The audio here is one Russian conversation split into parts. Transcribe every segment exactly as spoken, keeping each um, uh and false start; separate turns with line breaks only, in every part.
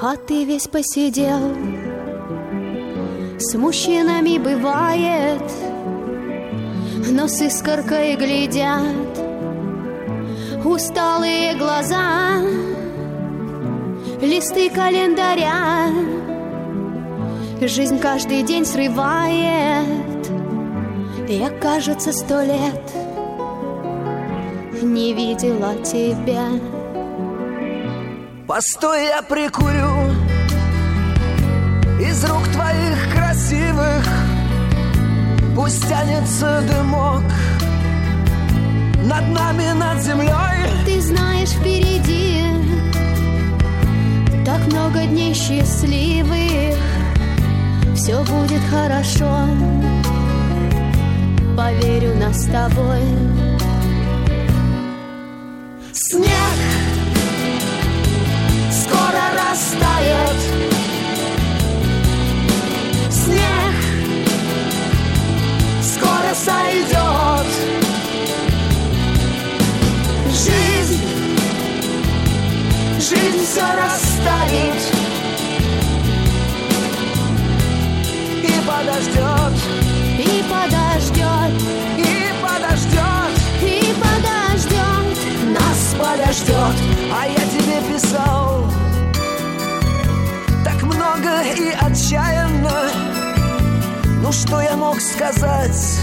А ты весь посидел. С мужчинами бывает, но с искоркой глядят усталые глаза, листы календаря. Жизнь каждый день срывает. Я, кажется, сто лет не видела тебя.
Постой, я прикурю из рук твоих красивых. Пусть тянется дымок над нами, над землей.
Ты знаешь, впереди так много дней счастливых. Все будет хорошо, поверь, у нас с тобой.
Снег скоро растает. Снег скоро сойдет. Жизнь, жизнь все расставит и подождет,
и подождет,
и подождет,
и подождет,
нас подождет. А я тебе писал так много и отчаянно. Ну что я мог сказать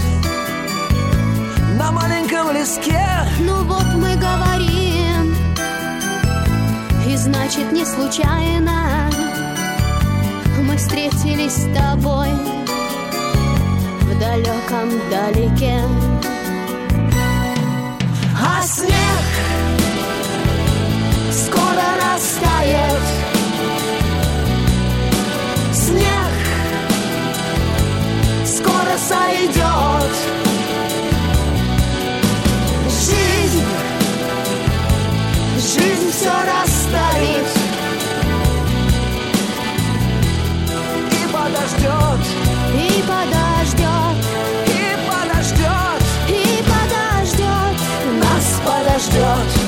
на маленьком листке?
Ну вот мы говорим, и значит не случайно мы встретились с тобой в далеком далеке.
А снег скоро растает. Снег скоро сойдет. Жизнь, жизнь все расставит и подождет,
И подождет,
и подождет,
и подождет,
нас подождет.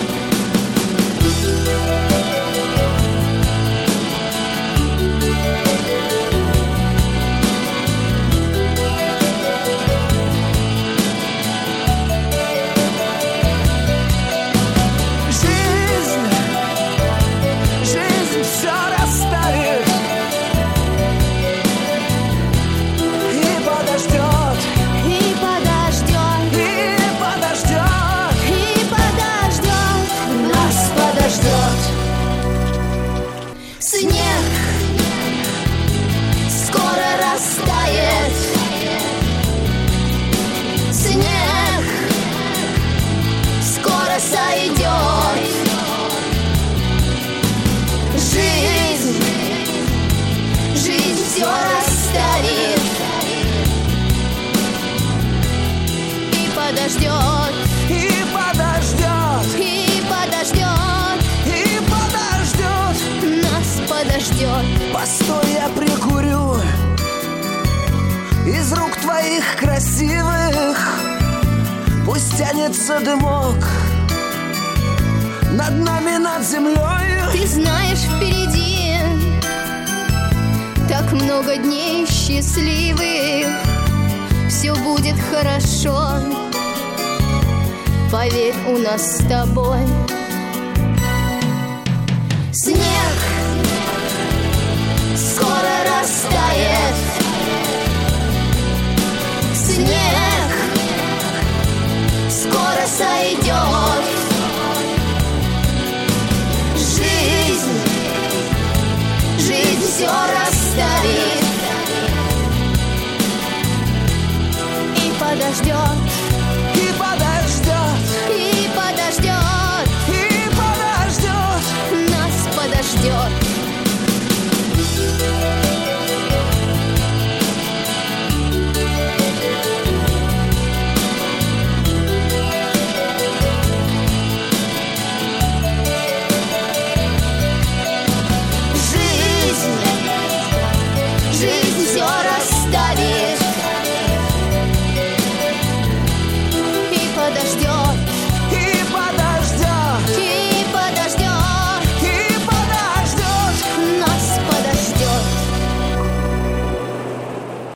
подождет,
и подождет,
и подождет,
и подождет,
нас подождет.
Постой, я прикурю из рук твоих красивых, пусть тянется дымок над нами, над землей.
Ты знаешь, впереди так много дней счастливых. Все будет хорошо, поверь, у нас с тобой. Снег скоро растает, снег скоро сойдет. Жизнь, жизнь все расставит и подождет,
И подождет,
и подождет,
и подождет,
нас подождет.